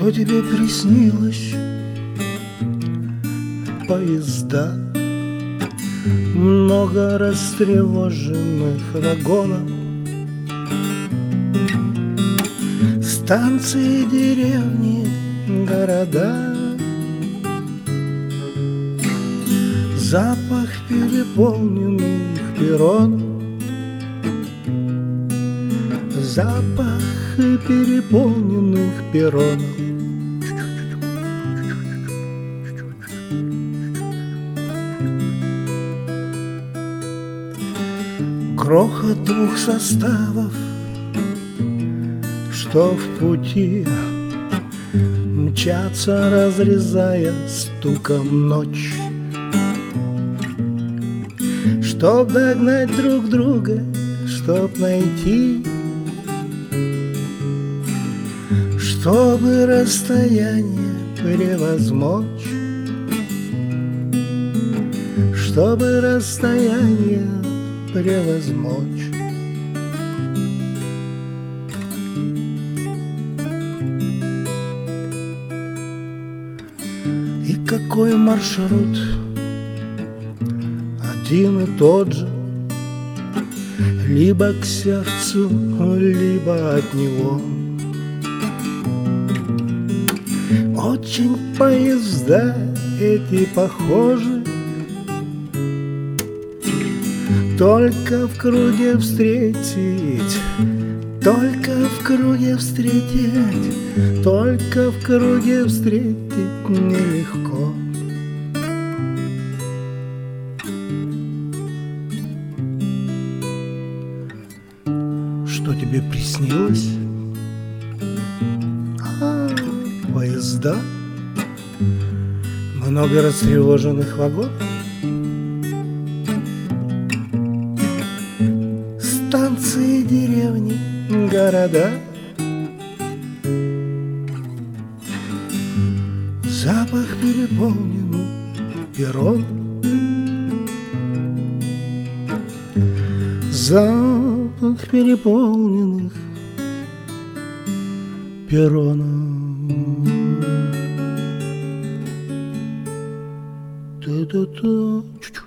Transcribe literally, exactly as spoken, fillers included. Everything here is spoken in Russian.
Что тебе приснилось? Поезда, много растревоженных вагонов, станции, деревни, города, запах переполненных перронов, запах переполненных перронов. Грохот двух составов, что в пути мчатся, разрезая стуком ночь, чтоб догнать друг друга, чтоб найти, чтобы расстояние превозмочь, чтобы расстояние превозмочь. И какой маршрут один и тот же, либо к сердцу, либо от него. Очень поезда эти похожи, только в круге встретить, только в круге встретить, только в круге встретить нелегко. Что тебе приснилось? А, поезда, много растревоженных вагонов, станции, деревни, города, запах переполненных перрон, запах переполненных перронов. Ту-ту-ту.